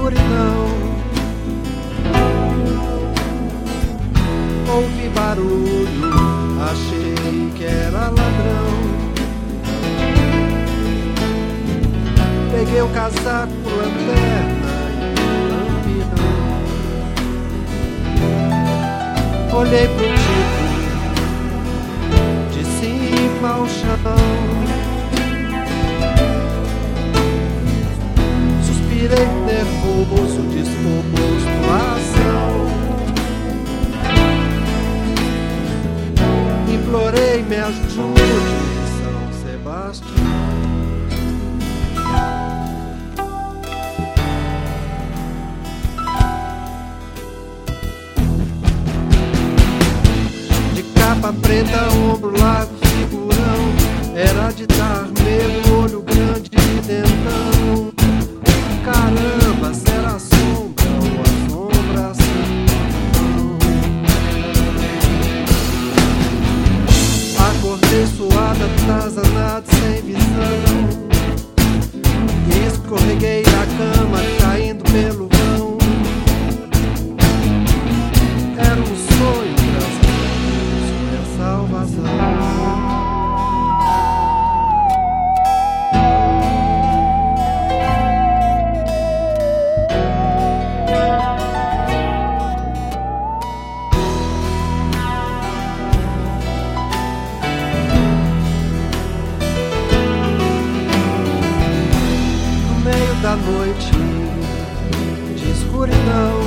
escuridão. Ouvi barulho, achei que era ladrão. Peguei o casaco, lanterna e lampião. Olhei pro tipo de cima ao chão. Suspirei nervoso, disposto à ação. Implorei, me ajude, São Sebastião. De capa preta, ombro largo, figurão. Era de dar medo, olho grande e dentão. Caramba, será sombra ou assombração? Acordei suada, atazanado, sem visão. Escorreguei da cama, caindo pelo vão. Era um sonho, graças a Deus, minha salvação. Da noite de escuridão,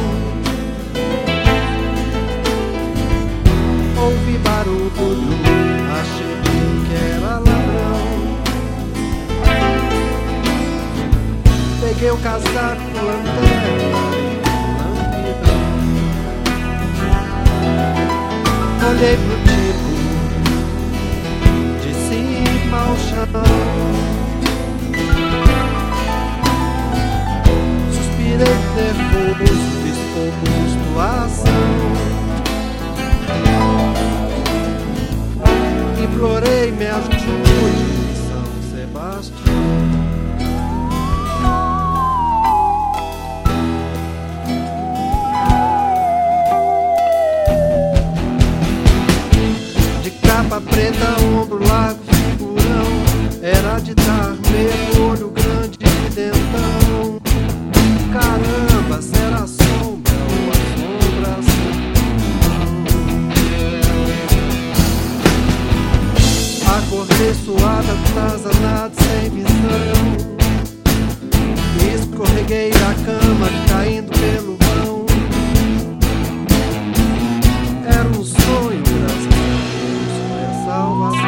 ouvi barulho, achei que era ladrão. Peguei o casaco, lanterna e lampião. Olhei pro tipo de cima ao chão. Nervoso, disposto à ação. Implorei, me ajude, São Sebastião. De capa preta, ombro largo, figurão. Era de dar medo, olho grande e dentão. Caramba, será sombra ou assombração? Acordei suada, atazanado, sem visão. Escorreguei da cama, caindo pelo vão. Era um sonho, graças a Deus, foi a salvação.